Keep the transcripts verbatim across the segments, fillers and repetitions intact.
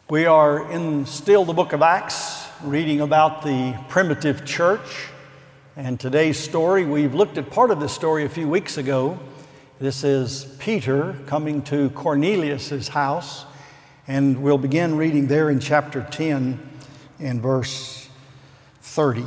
We are in still the book of Acts, reading about the primitive church. And today's story, we've looked at part of this story a few weeks ago. This is Peter coming to Cornelius' house. And we'll begin reading there in chapter ten and verse thirty.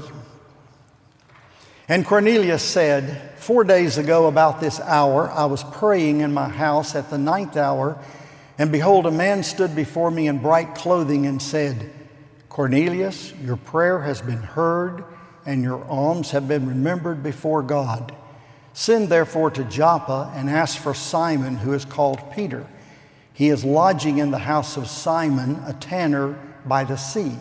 And Cornelius said, Four days ago about this hour, I was praying in my house at the ninth hour, and behold, a man stood before me in bright clothing and said, Cornelius, your prayer has been heard, and your alms have been remembered before God. Send therefore to Joppa and ask for Simon, who is called Peter. He is lodging in the house of Simon, a tanner by the sea.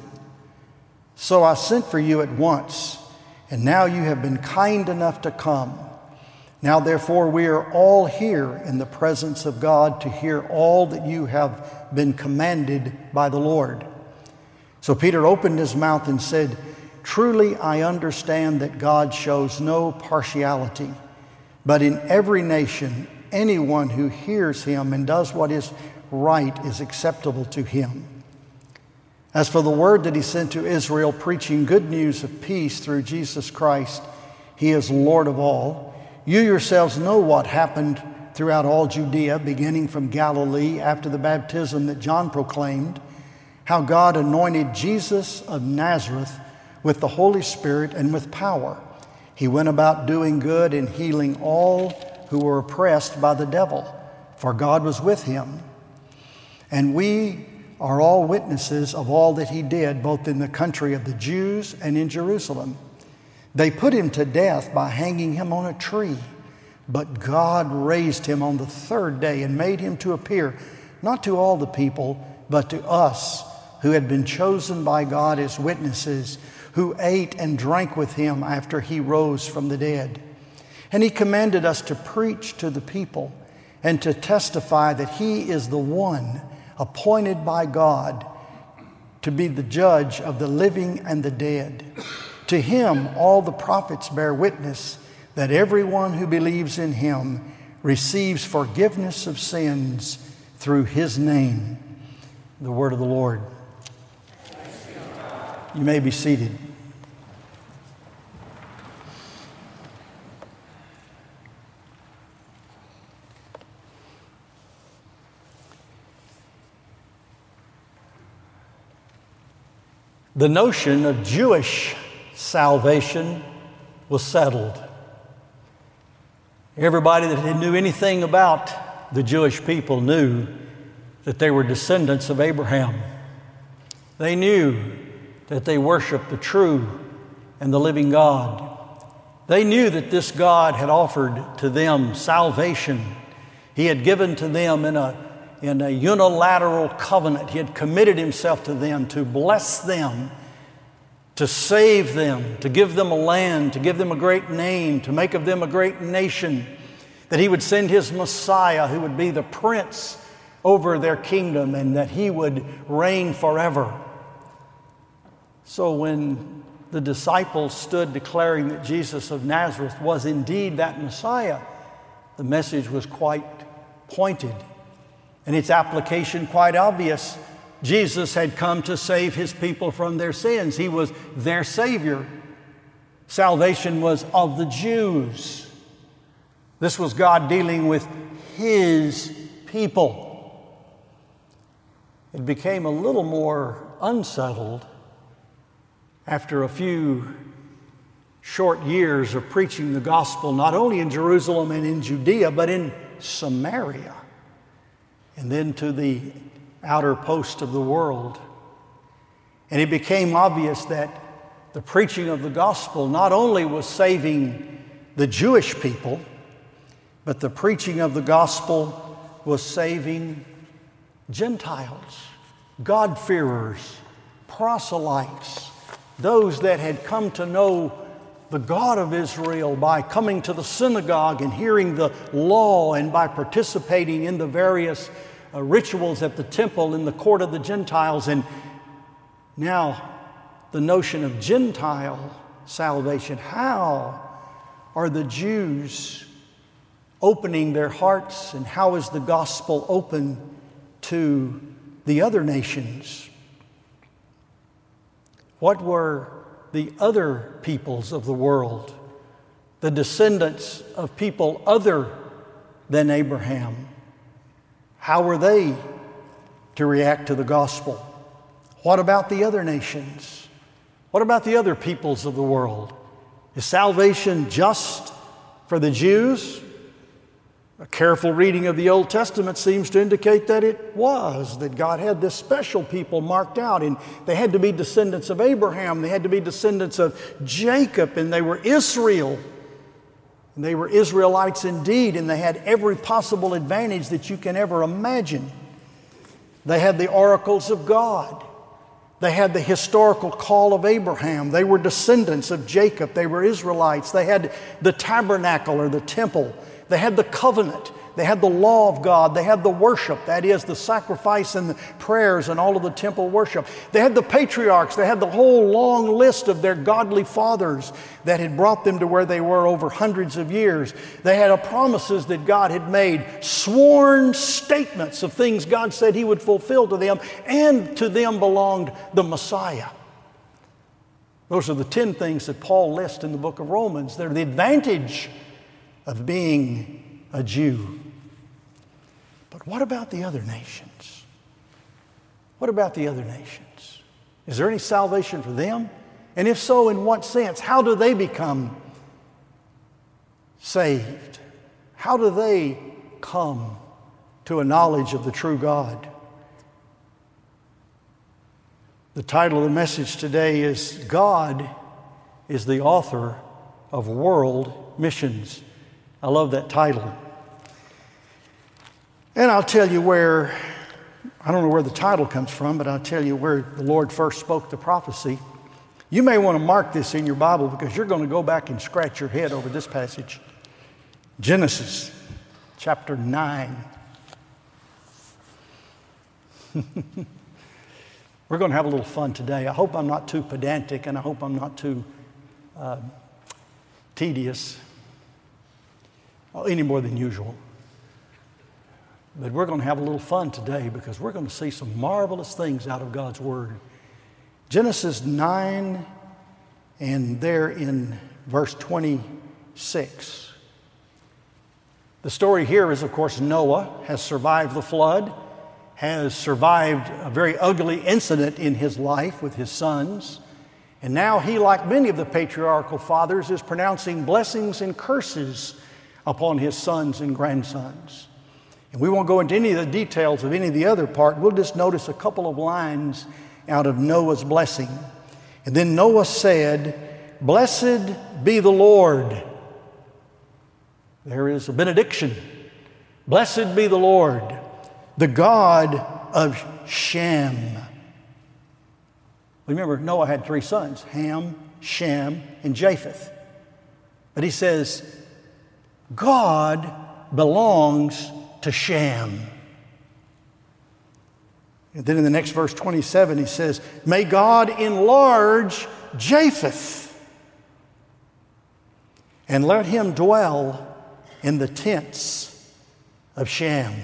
So I sent for you at once, and now you have been kind enough to come. Now therefore we are all here in the presence of God to hear all that you have been commanded by the Lord. So Peter opened his mouth and said, Truly I understand that God shows no partiality, but in every nation anyone who hears him and does what is right is acceptable to him. As for the word that he sent to Israel, preaching good news of peace through Jesus Christ, he is Lord of all. You yourselves know what happened throughout all Judea, beginning from Galilee after the baptism that John proclaimed, how God anointed Jesus of Nazareth with the Holy Spirit and with power. He went about doing good and healing all who were oppressed by the devil, for God was with him. And we are all witnesses of all that he did, both in the country of the Jews and in Jerusalem. They put him to death by hanging him on a tree, but God raised him on the third day and made him to appear, not to all the people, but to us who had been chosen by God as witnesses, who ate and drank with him after he rose from the dead. And he commanded us to preach to the people and to testify that he is the one appointed by God to be the judge of the living and the dead. To him all the prophets bear witness that everyone who believes in him receives forgiveness of sins through his name. The word of the Lord. You may be seated. The notion of Jewish salvation was settled. Everybody that knew anything about the Jewish people knew that they were descendants of Abraham. They knew that they worshiped the true and the living God. They knew that this God had offered to them salvation. He had given to them in a, in a unilateral covenant. He had committed himself to them to bless them, to save them, to give them a land, to give them a great name, to make of them a great nation, that he would send his Messiah who would be the prince over their kingdom and that he would reign forever. So when the disciples stood declaring that Jesus of Nazareth was indeed that Messiah, the message was quite pointed and its application quite obvious. Jesus had come to save his people from their sins. He was their Savior. Salvation was of the Jews. This was God dealing with his people. It became a little more unsettled after a few short years of preaching the gospel, not only in Jerusalem and in Judea, but in Samaria, and then to the outer post of the world. And it became obvious that the preaching of the gospel not only was saving the Jewish people, but the preaching of the gospel was saving Gentiles, God-fearers, proselytes, those that had come to know the God of Israel by coming to the synagogue and hearing the law and by participating in the various uh, rituals at the temple in the court of the Gentiles. And now the notion of Gentile salvation. How are the Jews opening their hearts, and how is the gospel open to the other nations? What were the other peoples of the world, the descendants of people other than Abraham? How were they to react to the gospel? What about the other nations? What about the other peoples of the world? Is salvation just for the Jews? A careful reading of the Old Testament seems to indicate that it was, that God had this special people marked out, and they had to be descendants of Abraham, they had to be descendants of Jacob, and they were Israel. And they were Israelites indeed, and they had every possible advantage that you can ever imagine. They had the oracles of God. They had the historical call of Abraham. They were descendants of Jacob. They were Israelites. They had the tabernacle or the temple. They had the covenant. They had the law of God. They had the worship, that is, the sacrifice and the prayers and all of the temple worship. They had the patriarchs. They had the whole long list of their godly fathers that had brought them to where they were over hundreds of years. They had promises that God had made, sworn statements of things God said He would fulfill to them, and to them belonged the Messiah. Those are the ten things that Paul lists in the book of Romans. They're the advantage of being a Jew. But what about the other nations? What about the other nations? Is there any salvation for them? And if so, in what sense? How do they become saved? How do they come to a knowledge of the true God? The title of the message today is God is the Author of World Missions. I love that title. And I'll tell you where, I don't know where the title comes from, but I'll tell you where the Lord first spoke the prophecy. You may want to mark this in your Bible because you're going to go back and scratch your head over this passage. Genesis chapter nine. We're going to have a little fun today. I hope I'm not too pedantic, and I hope I'm not too uh, tedious. Well, any more than usual. But we're going to have a little fun today because we're going to see some marvelous things out of God's Word. Genesis nine, and there in verse twenty-six. The story here is, of course, Noah has survived the flood, has survived a very ugly incident in his life with his sons, and now he, like many of the patriarchal fathers, is pronouncing blessings and curses upon his sons and grandsons. And we won't go into any of the details of any of the other part. We'll just notice a couple of lines out of Noah's blessing. And then Noah said, "Blessed be the Lord." There is a benediction. Blessed be the Lord, the God of Shem. Remember, Noah had three sons, Ham, Shem, and Japheth. But he says, God belongs to Shem. And then in the next verse twenty-seven, he says, may God enlarge Japheth and let him dwell in the tents of Shem.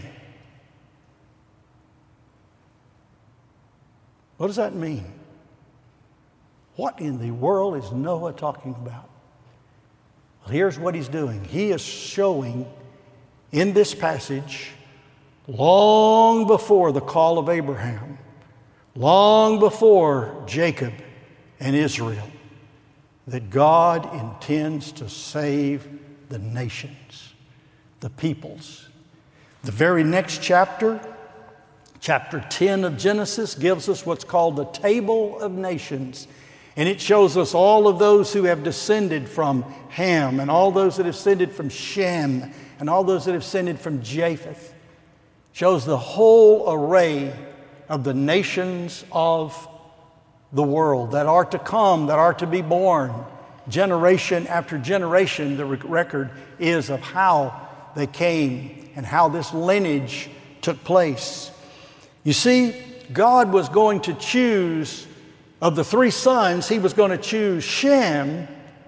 What does that mean? What in the world is Noah talking about? Well, here's what he's doing. He is showing in this passage, long before the call of Abraham, long before Jacob and Israel, that God intends to save the nations, the peoples. The very next chapter, chapter ten of Genesis, gives us what's called the Table of Nations. And it shows us all of those who have descended from Ham, and all those that have descended from Shem, and all those that have descended from Japheth. Shows the whole array of the nations of the world that are to come, that are to be born. Generation after generation, the record is of how they came and how this lineage took place. You see, God was going to choose, of the three sons, He was going to choose Shem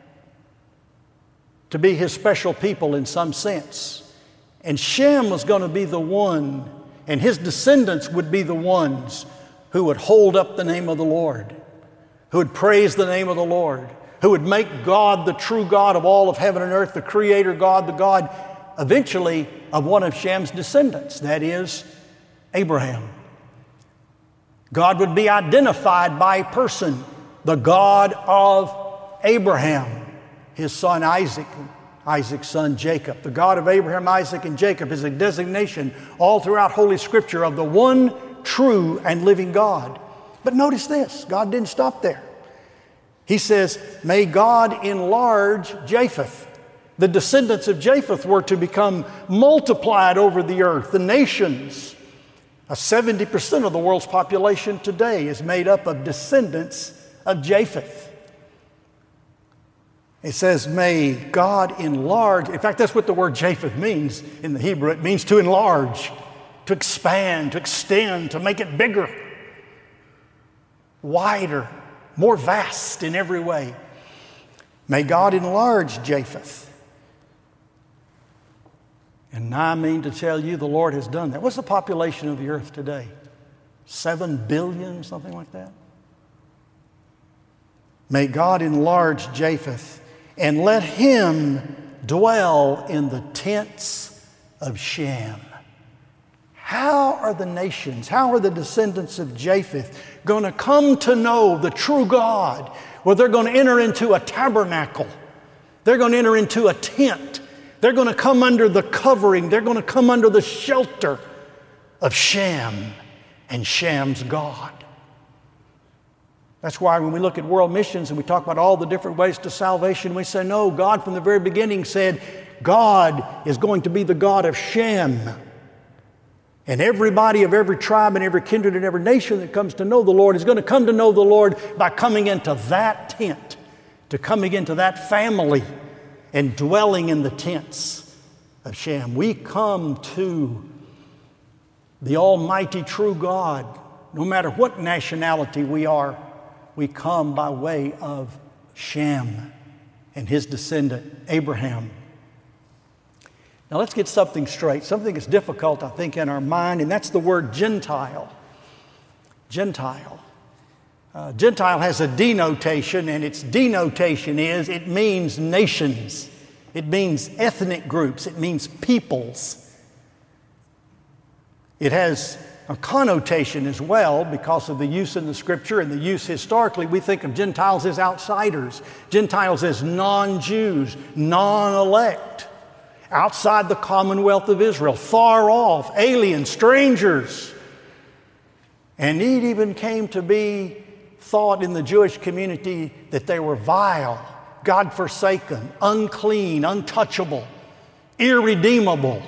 to be His special people in some sense. And Shem was going to be the one, and his descendants would be the ones who would hold up the name of the Lord, who would praise the name of the Lord, who would make God the true God of all of heaven and earth, the Creator God, the God eventually of one of Shem's descendants, that is, Abraham. God would be identified by a person, the God of Abraham, his son Isaac, Isaac's son Jacob. The God of Abraham, Isaac, and Jacob is a designation all throughout Holy Scripture of the one true and living God. But notice this, God didn't stop there. He says, may God enlarge Japheth. The descendants of Japheth were to become multiplied over the earth. The nations, uh, seventy percent of the world's population today is made up of descendants of Japheth. It says, may God enlarge. In fact, that's what the word Japheth means in the Hebrew. It means to enlarge, to expand, to extend, to make it bigger, wider, more vast in every way. May God enlarge Japheth. And I mean to tell you, the Lord has done that. What's the population of the earth today? Seven billion, something like that? May God enlarge Japheth, and let him dwell in the tents of Shem. How are the nations, how are the descendants of Japheth going to come to know the true God? Well, they're going to enter into a tabernacle. They're going to enter into a tent. They're going to come under the covering. They're going to come under the shelter of Shem and Shem's God. That's why when we look at world missions and we talk about all the different ways to salvation, we say, no, God from the very beginning said, God is going to be the God of Shem. And everybody of every tribe and every kindred and every nation that comes to know the Lord is going to come to know the Lord by coming into that tent, to coming into that family and dwelling in the tents of Shem. We come to the almighty true God, no matter what nationality we are. We come by way of Shem and his descendant, Abraham. Now let's get something straight, something that's difficult, I think, in our mind, and that's the word Gentile. Gentile. Uh, Gentile has a denotation, and its denotation is it means nations. It means ethnic groups. It means peoples. It has a connotation as well because of the use in the Scripture and the use historically. We think of Gentiles as outsiders, Gentiles as non-Jews, non-elect, outside the commonwealth of Israel, far off, alien, strangers. And it even came to be thought in the Jewish community that they were vile, God-forsaken, unclean, untouchable, irredeemable.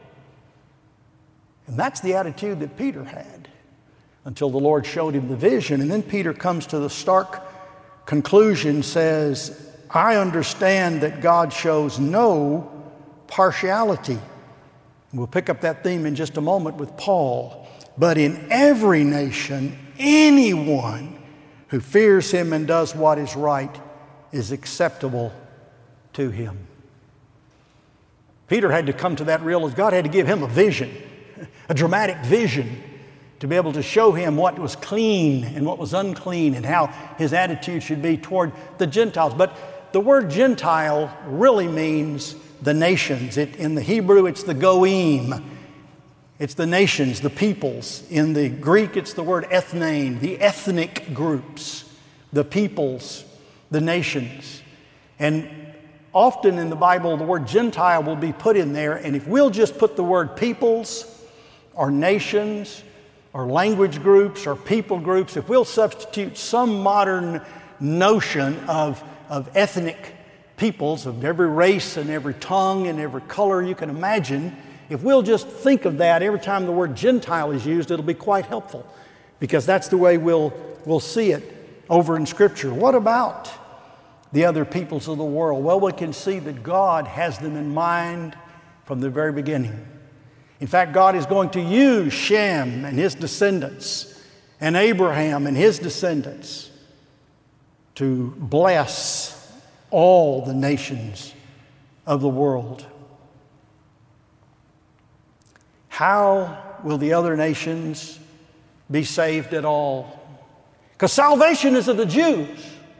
And that's the attitude that Peter had until the Lord showed him the vision. And then Peter comes to the stark conclusion, says, I understand that God shows no partiality. And we'll pick up that theme in just a moment with Paul. But in every nation, anyone who fears him and does what is right is acceptable to him. Peter had to come to that realization. God had to give him a vision, a dramatic vision, to be able to show him what was clean and what was unclean and how his attitude should be toward the Gentiles. But the word Gentile really means the nations. It, in the Hebrew, it's the goyim. It's the nations, the peoples. In the Greek, it's the word ethne, the ethnic groups, the peoples, the nations. And often in the Bible, the word Gentile will be put in there. And if we'll just put the word peoples or nations or language groups or people groups, if we'll substitute some modern notion of, of ethnic peoples of every race and every tongue and every color you can imagine, if we'll just think of that every time the word Gentile is used, it'll be quite helpful, because that's the way we'll, we'll see it over in Scripture. What about the other peoples of the world? Well, we can see that God has them in mind from the very beginning. In fact, God is going to use Shem and his descendants and Abraham and his descendants to bless all the nations of the world. How will the other nations be saved at all? because salvation is of the Jews.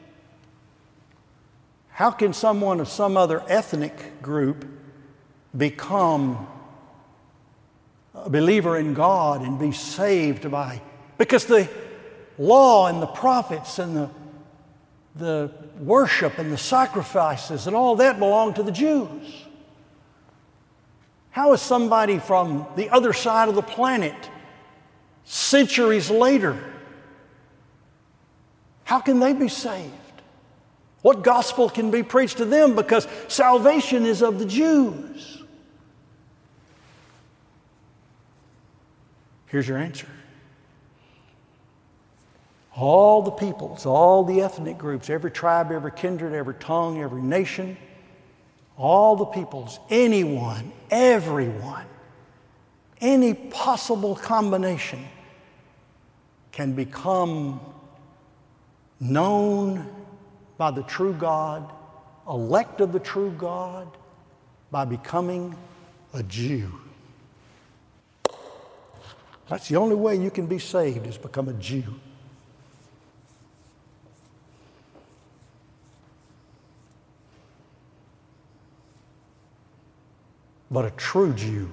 How can someone of some other ethnic group become a believer in God and be saved by? Because the law and the prophets and the, the worship and the sacrifices and all that belong to the Jews. How is somebody from the other side of the planet, centuries later, how can they be saved? What gospel can be preached to them? Because salvation is of the Jews. Here's your answer. All the peoples, all the ethnic groups, every tribe, every kindred, every tongue, every nation, all the peoples, anyone, everyone, any possible combination can become known by the true God, elect of the true God, by becoming a Jew. That's the only way you can be saved, is become a Jew. But a true Jew,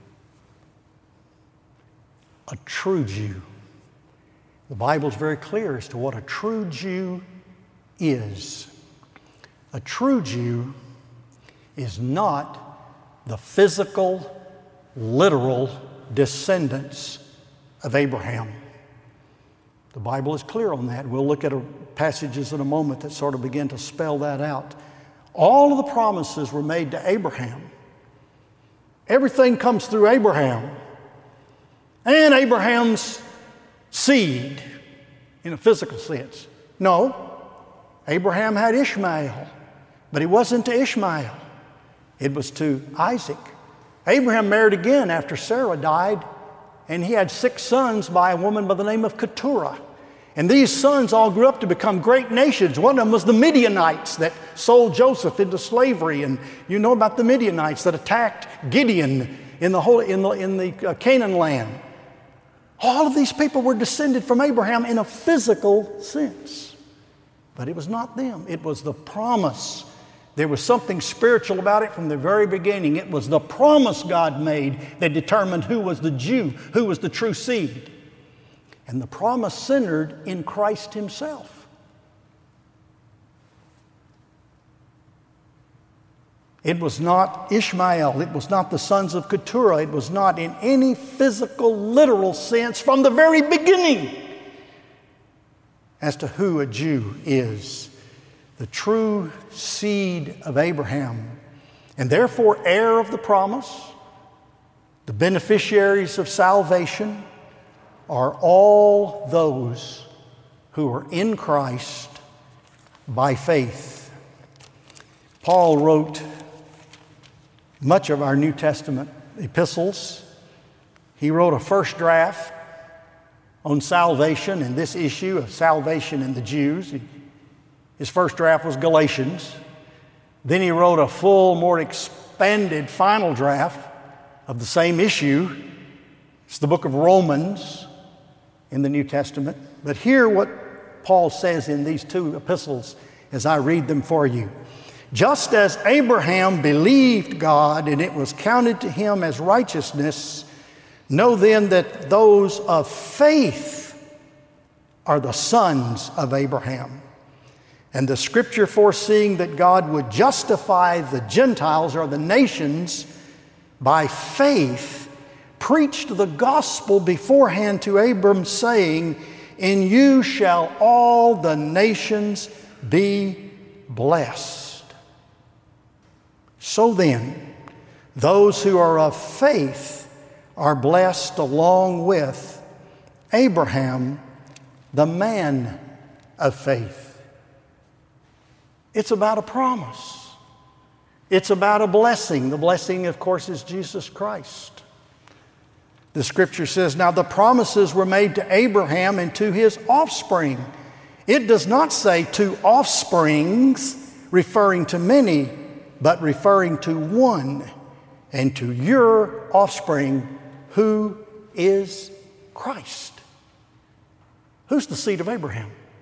a true Jew. The Bible is very clear as to what a true Jew is. A true Jew is not the physical, literal descendants of Abraham. The Bible is clear on that. We'll look at a, passages in a moment that sort of begin to spell that out. All of the promises were made to Abraham. Everything comes through Abraham and Abraham's seed in a physical sense. No, Abraham had Ishmael, but it wasn't to Ishmael. It was to Isaac. Abraham married again after Sarah died, and he had six sons by a woman by the name of Keturah. And these sons all grew up to become great nations. One of them was the Midianites that sold Joseph into slavery. And you know about the Midianites that attacked Gideon in the, whole, in the, in the uh, Canaan land. All of these people were descended from Abraham in a physical sense. But it was not them. It was the promise. There was something spiritual about it from the very beginning. It was the promise God made that determined who was the Jew, who was the true seed. And the promise centered in Christ Himself. It was not Ishmael. It was not the sons of Keturah. It was not in any physical, literal sense from the very beginning as to who a Jew is. The true seed of Abraham, and therefore heir of the promise, the beneficiaries of salvation, are all those who are in Christ by faith. Paul wrote much of our New Testament epistles. He wrote a first draft on salvation and this issue of salvation in the Jews. His first draft was Galatians. Then he wrote a full, more expanded final draft of the same issue. It's the book of Romans in the New Testament. But hear what Paul says in these two epistles as I read them for you. Just as Abraham believed God and it was counted to him as righteousness, know then that those of faith are the sons of Abraham. And the scripture foreseeing that God would justify the Gentiles or the nations by faith preached the gospel beforehand to Abram, saying, in you shall all the nations be blessed. So then, those who are of faith are blessed along with Abraham, the man of faith. It's about a promise. It's about a blessing. The blessing, of course, is Jesus Christ. The scripture says, now the promises were made to Abraham and to his offspring. It does not say to offsprings, referring to many, but referring to one, and to your offspring, who is Christ. Who's the seed of Abraham?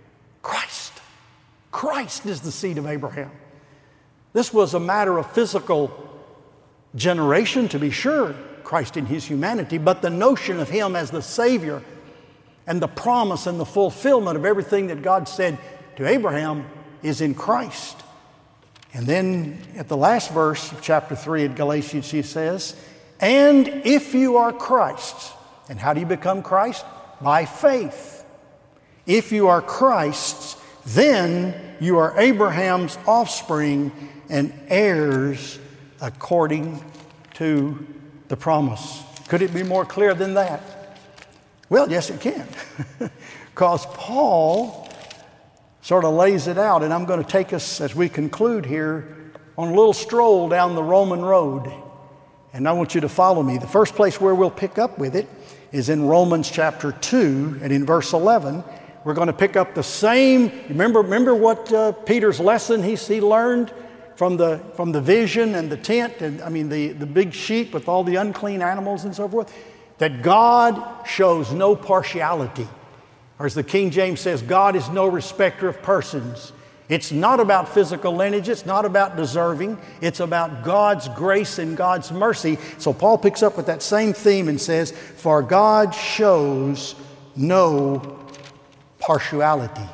Christ is the seed of Abraham. This was a matter of physical generation, to be sure, Christ in his humanity, but the notion of him as the Savior and the promise and the fulfillment of everything that God said to Abraham is in Christ. And then at the last verse of chapter three of Galatians, he says, and if you are Christ's, and how do you become Christ? By faith. If you are Christ's, then you are Abraham's offspring and heirs according to the promise. Could it be more clear than that? Well, yes, it can. Because Paul sort of lays it out, and I'm going to take us, as we conclude here, on a little stroll down the Roman road. And I want you to follow me. The first place where we'll pick up with it is in Romans chapter two, and in verse eleven. We're going to pick up the same, remember, remember what uh, Peter's lesson he, he learned from the, from the vision and the tent, and I mean the, the big sheep with all the unclean animals and so forth? That God shows no partiality. Or as the King James says, God is no respecter of persons. It's not about physical lineage. It's not about deserving. It's about God's grace and God's mercy. So Paul picks up with that same theme and says, for God shows no partiality.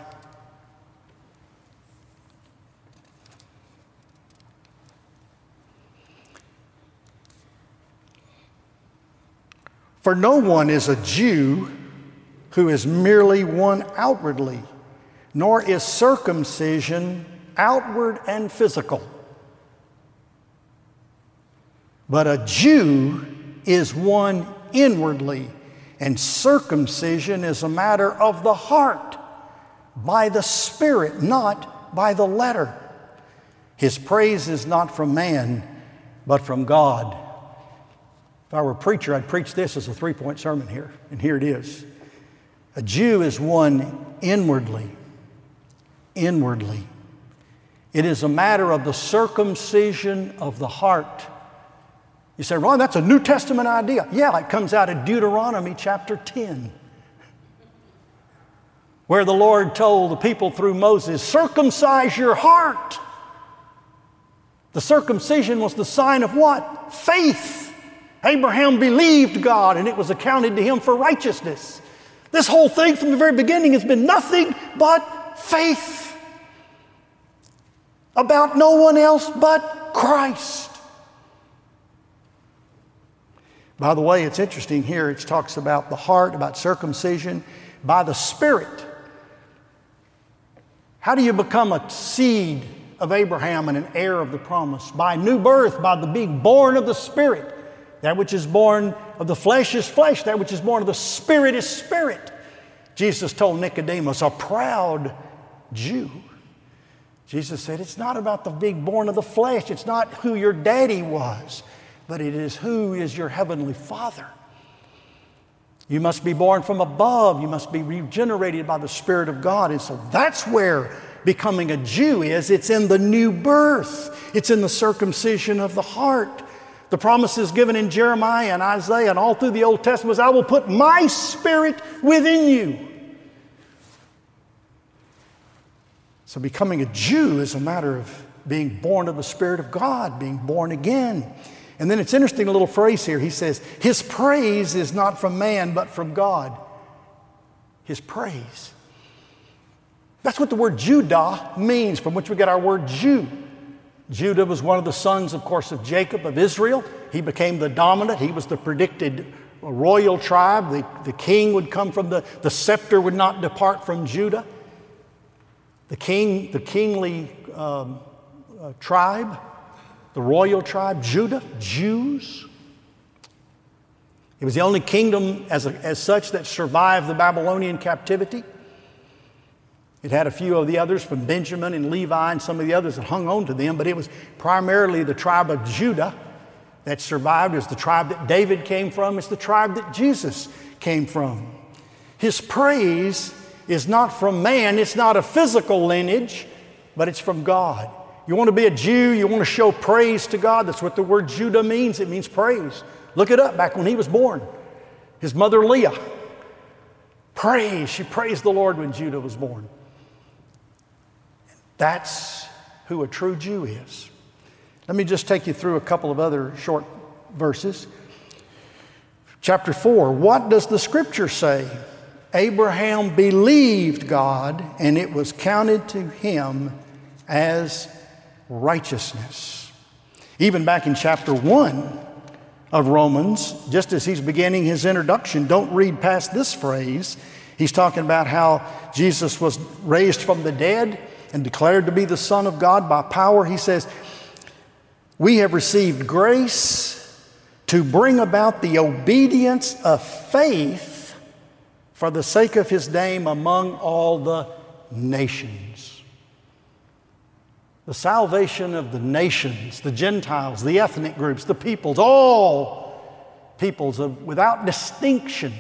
For no one is a Jew who is merely one outwardly, nor is circumcision outward and physical. But a Jew is one inwardly, and circumcision is a matter of the heart, by the Spirit, not by the letter. His praise is not from man, but from God. If I were a preacher, I'd preach this as a three-point sermon here, and here it is. A Jew is one inwardly, inwardly. It is a matter of the circumcision of the heart. You say, Ron, that's a New Testament idea. Yeah, it comes out of Deuteronomy chapter ten, where the Lord told the people through Moses, circumcise your heart. The circumcision was the sign of what? Faith. Abraham believed God, and it was accounted to him for righteousness. This whole thing from the very beginning has been nothing but faith about no one else but Christ. By the way, it's interesting here, it talks about the heart, about circumcision, by the Spirit. How do you become a seed of Abraham and an heir of the promise? By new birth, by the being born of the Spirit. That which is born of the flesh is flesh. That which is born of the Spirit is spirit. Jesus told Nicodemus, a proud Jew. Jesus said, it's not about the being born of the flesh. It's not who your daddy was, but it is who is your heavenly Father. You must be born from above. You must be regenerated by the Spirit of God. And so that's where becoming a Jew is. It's in the new birth. It's in the circumcision of the heart. The promises given in Jeremiah and Isaiah and all through the Old Testament was, I will put my Spirit within you. So becoming a Jew is a matter of being born of the Spirit of God, being born again. And then it's interesting, a little phrase here. He says, his praise is not from man, but from God. His praise. That's what the word Judah means, from which we get our word Jew. Judah was one of the sons, of course, of Jacob, of Israel. He became the dominant. He was the predicted royal tribe. The, the king would come from the, the scepter would not depart from Judah. The king, the kingly um, uh, tribe, the royal tribe, Judah, Jews. It was the only kingdom as, a, as such that survived the Babylonian captivity. It had a few of the others from Benjamin and Levi and some of the others that hung on to them, but it was primarily the tribe of Judah that survived. It's the tribe that David came from. It's the tribe that Jesus came from. His praise is not from man. It's not a physical lineage, but it's from God. You want to be a Jew, you want to show praise to God. That's what the word Judah means. It means praise. Look it up back when he was born. His mother Leah, praise. She praised the Lord when Judah was born. That's who a true Jew is. Let me just take you through a couple of other short verses. Chapter four, what does the scripture say? Abraham believed God, and it was counted to him as righteousness. Even back in chapter one of Romans, just as he's beginning his introduction, don't read past this phrase. He's talking about how Jesus was raised from the dead and declared to be the Son of God by power. He says, we have received grace to bring about the obedience of faith for the sake of his name among all the nations. The salvation of the nations, the Gentiles, the ethnic groups, the peoples, all peoples of, without distinction,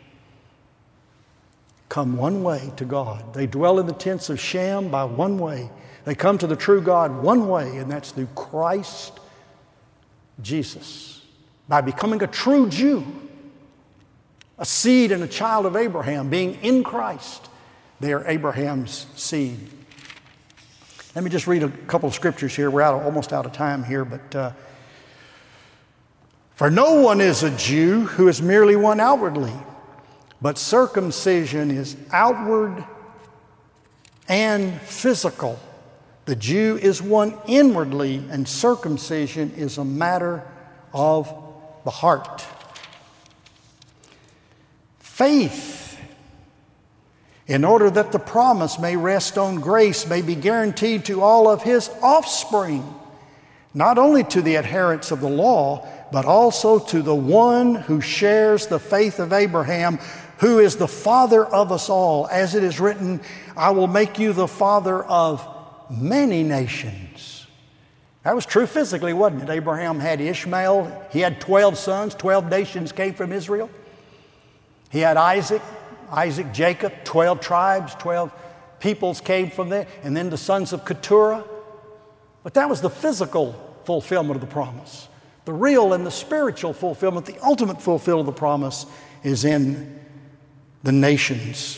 come one way to God. They dwell in the tents of Shem by one way. They come to the true God one way, and that's through Christ Jesus. By becoming a true Jew, a seed and a child of Abraham, being in Christ, they are Abraham's seed. Let me just read a couple of scriptures here. We're out, almost out of time here, but uh, for no one is a Jew who is merely one outwardly, but circumcision is outward and physical. The Jew is one inwardly, and circumcision is a matter of the heart. Faith, in order that the promise may rest on grace, may be guaranteed to all of his offspring, not only to the adherents of the law, but also to the one who shares the faith of Abraham, who is the father of us all. As it is written, I will make you the father of many nations. That was true physically, wasn't it? Abraham had Ishmael. He had twelve sons. twelve nations came from Israel. He had Isaac, Isaac, Jacob, twelve tribes, twelve peoples came from there, and then the sons of Keturah. But that was the physical fulfillment of the promise. The real and the spiritual fulfillment, the ultimate fulfillment of the promise is in the nations.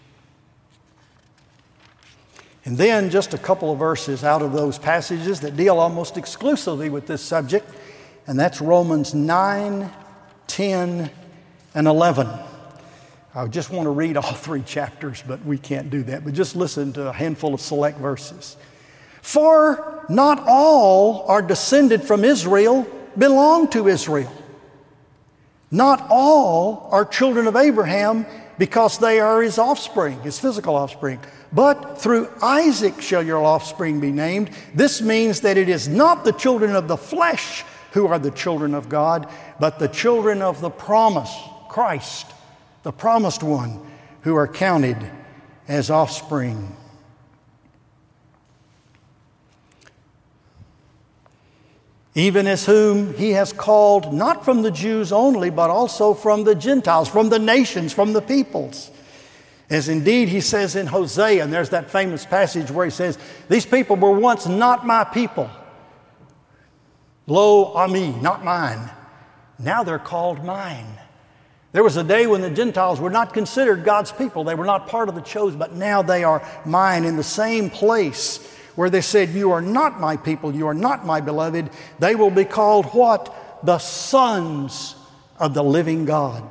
And then just a couple of verses out of those passages that deal almost exclusively with this subject, and that's Romans nine, ten, and eleven. I just want to read all three chapters, but we can't do that. But just listen to a handful of select verses. For not all are descended from Israel belong to Israel. Not all are children of Abraham because they are his offspring, his physical offspring. But through Isaac shall your offspring be named. This means that it is not the children of the flesh who are the children of God, but the children of the promise, Christ, the promised one, who are counted as offspring. Even as whom he has called not from the Jews only, but also from the Gentiles, from the nations, from the peoples. As indeed he says in Hosea, and there's that famous passage where he says, these people were once not my people. Lo, ami, not mine. Now they're called mine. There was a day when the Gentiles were not considered God's people. They were not part of the chosen, but now they are mine. In the same place where they said, you are not my people, you are not my beloved, they will be called what? The sons of the living God.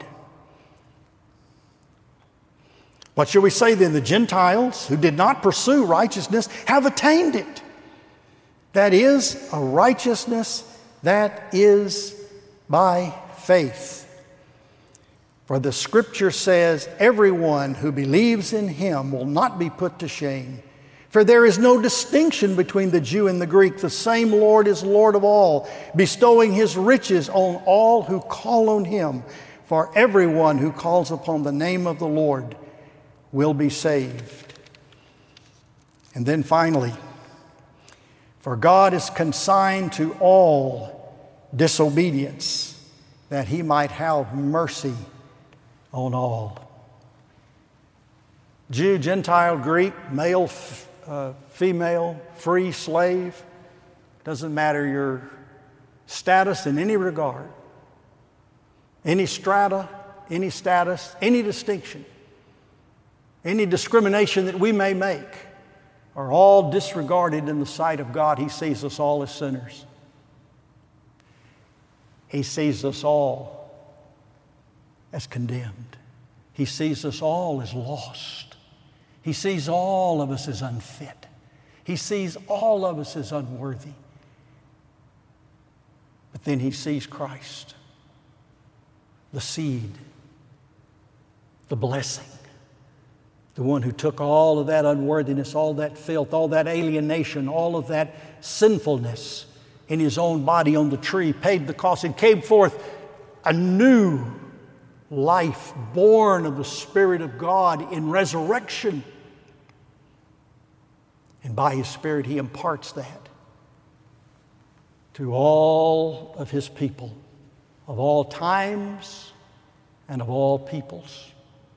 What shall we say then? The Gentiles who did not pursue righteousness have attained it. That is a righteousness that is by faith. For the scripture says, everyone who believes in him will not be put to shame. For there is no distinction between the Jew and the Greek. The same Lord is Lord of all, bestowing his riches on all who call on him. For everyone who calls upon the name of the Lord will be saved. And then finally, for God is consigned to all disobedience, that he might have mercy on all. Jew, Gentile, Greek, male, uh, female, free, slave, doesn't matter your status in any regard, any strata, any status, any distinction, any discrimination that we may make are all disregarded in the sight of God. He sees us all as sinners. He sees us all as condemned. He sees us all as lost. He sees all of us as unfit. He sees all of us as unworthy. But then He sees Christ, the seed, the blessing, the one who took all of that unworthiness, all that filth, all that alienation, all of that sinfulness in His own body on the tree, paid the cost, and came forth a new life born of the Spirit of God in resurrection. And by His Spirit, He imparts that to all of His people, of all times and of all peoples.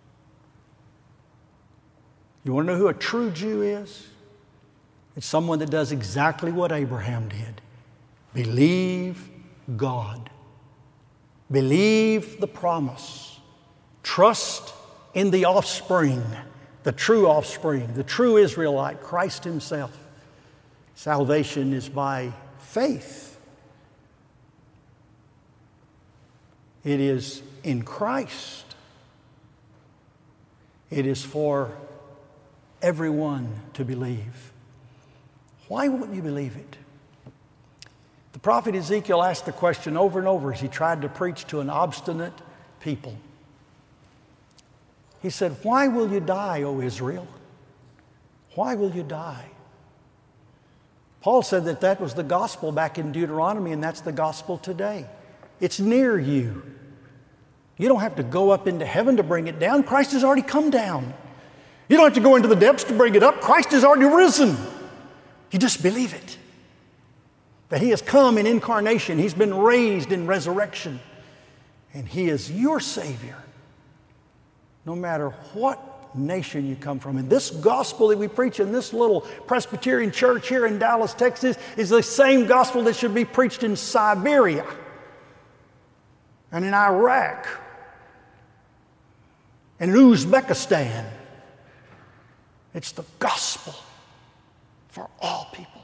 You want to know who a true Jew is? It's someone that does exactly what Abraham did. Believe God. Believe the promise. Trust in the offspring, the true offspring, the true Israelite, Christ Himself. Salvation is by faith. It is in Christ. It is for everyone to believe. Why wouldn't you believe it? The prophet Ezekiel asked the question over and over as he tried to preach to an obstinate people. He said, "Why will you die, O Israel? Why will you die?" Paul said that that was the gospel back in Deuteronomy, and that's the gospel today. It's near you. You don't have to go up into heaven to bring it down. Christ has already come down. You don't have to go into the depths to bring it up. Christ has already risen. You just believe it. That He has come in incarnation. He's been raised in resurrection. And He is your Savior. No matter what nation you come from. And this gospel that we preach in this little Presbyterian church here in Dallas, Texas, is the same gospel that should be preached in Siberia and in Iraq and in Uzbekistan. It's the gospel for all people.